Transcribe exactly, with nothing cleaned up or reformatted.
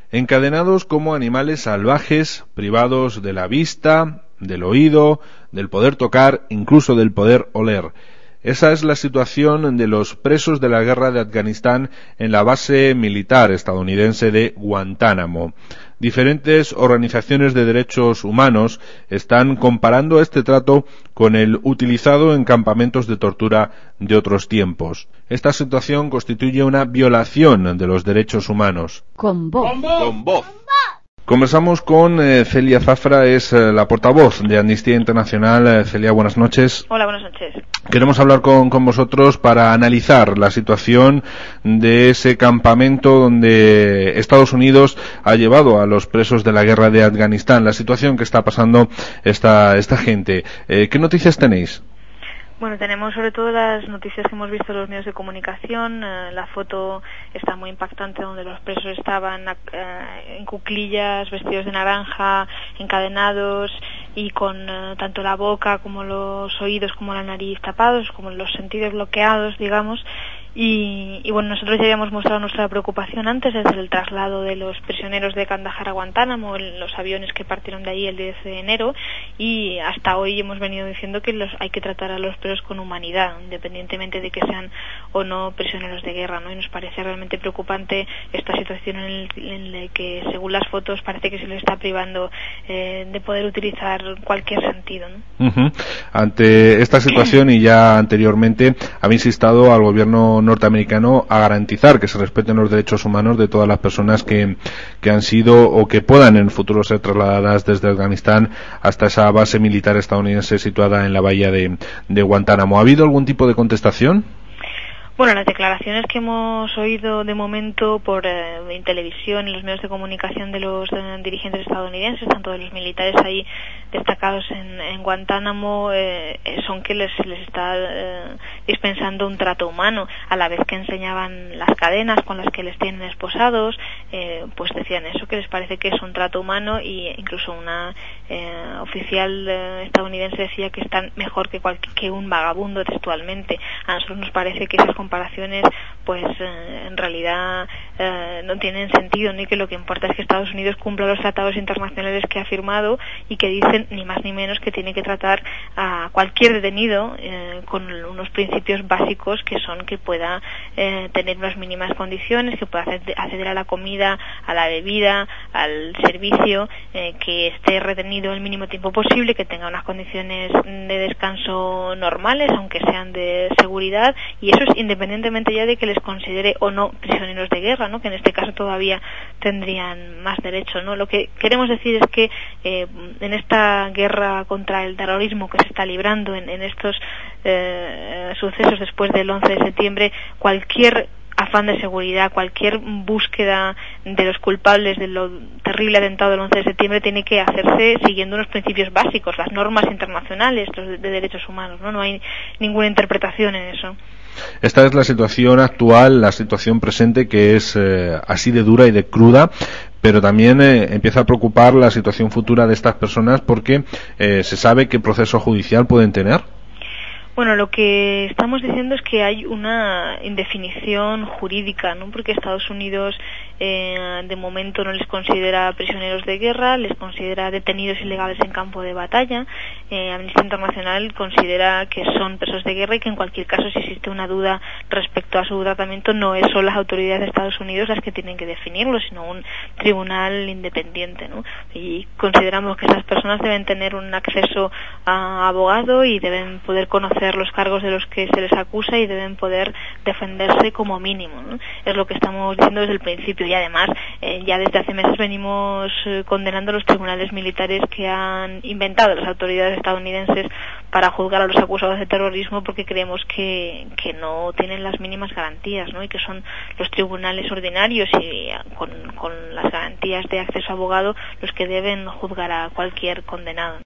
encadenados como animales salvajes, privados de la vista, del oído, del poder tocar, incluso del poder oler. Esa es la situación de los presos de la guerra de Afganistán en la base militar estadounidense de Guantánamo. Diferentes organizaciones de derechos humanos están comparando este trato con el utilizado en campamentos de tortura de otros tiempos. Esta situación constituye una violación de los derechos humanos. Con voz. Con voz. Con voz. Conversamos con eh, Celia Zafra, es eh, la portavoz de Amnistía Internacional. Eh, Celia, buenas noches. Hola, buenas noches. Queremos hablar con, con vosotros para analizar la situación de ese campamento donde Estados Unidos ha llevado a los presos de la guerra de Afganistán, la situación que está pasando esta, esta gente. Eh, ¿Qué noticias tenéis? Bueno, tenemos sobre todo las noticias que hemos visto en los medios de comunicación. Eh, la foto está muy impactante donde los presos estaban eh, en cuclillas, vestidos de naranja, encadenados y con eh, tanto la boca como los oídos como la nariz tapados, como los sentidos bloqueados, digamos. Y, y bueno, nosotros ya habíamos mostrado nuestra preocupación antes desde el traslado de los prisioneros de Kandahar a Guantánamo, en los aviones que partieron de ahí el diez de enero, y hasta hoy hemos venido diciendo que los, hay que tratar a los presos con humanidad, independientemente de que sean o no prisioneros de guerra, ¿no? Y nos parece realmente preocupante esta situación en, el, en la que, según las fotos, parece que se les está privando eh, de poder utilizar cualquier sentido, ¿no? Uh-huh. Ante esta situación y ya anteriormente, habéis instado al gobierno norteamericano a garantizar que se respeten los derechos humanos de todas las personas que, que han sido o que puedan en el futuro ser trasladadas desde Afganistán hasta esa base militar estadounidense situada en la bahía de, de Guantánamo. ¿Ha habido algún tipo de contestación? Bueno, las declaraciones que hemos oído de momento por eh, en televisión, en los medios de comunicación de los eh, dirigentes estadounidenses, tanto de los militares ahí destacados en, en Guantánamo, eh, son que les, les está eh, dispensando un trato humano, a la vez que enseñaban las cadenas con las que les tienen esposados, eh, pues decían eso, que les parece que es un trato humano, y incluso una eh, oficial eh, estadounidense decía que están mejor que, cual, que un vagabundo textualmente. A nosotros nos parece que esas comparaciones pues eh, en realidad eh, no tienen sentido, ni que lo que importa es que Estados Unidos cumpla los tratados internacionales que ha firmado y que dicen ni más ni menos que tiene que tratar a cualquier detenido eh, con unos principios básicos, que son que pueda eh, tener unas mínimas condiciones, que pueda acceder a la comida, a la bebida, al servicio, eh, que esté retenido el mínimo tiempo posible, que tenga unas condiciones de descanso normales, aunque sean de seguridad, y eso es independientemente ya de que les considere o no prisioneros de guerra, ¿no? Que en este caso todavía tendrían más derecho, ¿no? Lo que queremos decir es que eh, en esta guerra contra el terrorismo que se está librando, en, en estos eh, sucesos después del once de septiembre, cualquier afán de seguridad, cualquier búsqueda de los culpables de lo terrible atentado del once de septiembre tiene que hacerse siguiendo unos principios básicos, las normas internacionales de derechos humanos, ¿no? No hay ninguna interpretación en eso. Esta es la situación actual, la situación presente, que es eh, así de dura y de cruda, pero también eh, empieza a preocupar la situación futura de estas personas porque eh, se sabe qué proceso judicial pueden tener. Bueno, lo que estamos diciendo es que hay una indefinición jurídica, ¿no? Porque Estados Unidos eh, de momento no les considera prisioneros de guerra, les considera detenidos ilegales en campo de batalla. Eh, Amnistía Internacional considera que son presos de guerra y que en cualquier caso, si existe una duda respecto a su tratamiento, no son las autoridades de Estados Unidos las que tienen que definirlo, sino un tribunal independiente, ¿no? Y consideramos que esas personas deben tener un acceso a abogado y deben poder conocer los cargos de los que se les acusa y deben poder defenderse como mínimo, ¿no? Es lo que estamos diciendo desde el principio, y además eh, ya desde hace meses venimos eh, condenando a los tribunales militares que han inventado las autoridades estadounidenses para juzgar a los acusados de terrorismo, porque creemos que, que no tienen las mínimas garantías, ¿no? Y que son los tribunales ordinarios y con, con las garantías de acceso a abogado los que deben juzgar a cualquier condenado.